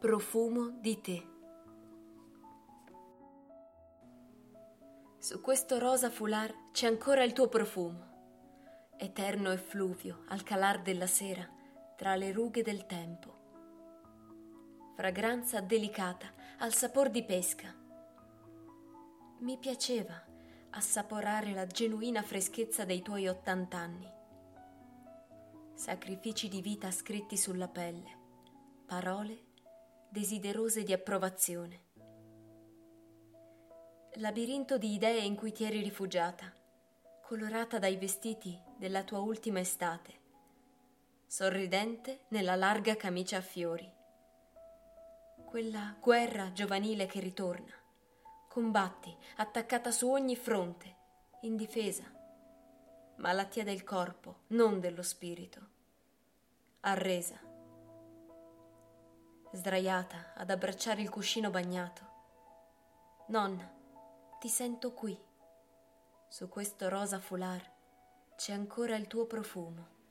Profumo di te. Su questo rosa foulard c'è ancora il tuo profumo, eterno effluvio al calar della sera tra le rughe del tempo. Fragranza delicata al sapor di pesca. Mi piaceva assaporare la genuina freschezza dei tuoi 80 anni. Sacrifici di vita scritti sulla pelle, parole desiderose di approvazione. Labirinto di idee in cui ti eri rifugiata, colorata dai vestiti della tua ultima estate, sorridente nella larga camicia a fiori. Quella guerra giovanile che ritorna, combatti attaccata su ogni fronte, indifesa, malattia del corpo, non dello spirito, arresa. Sdraiata ad abbracciare il cuscino bagnato. Nonna, ti sento qui. Su questo rosa foulard c'è ancora il tuo profumo.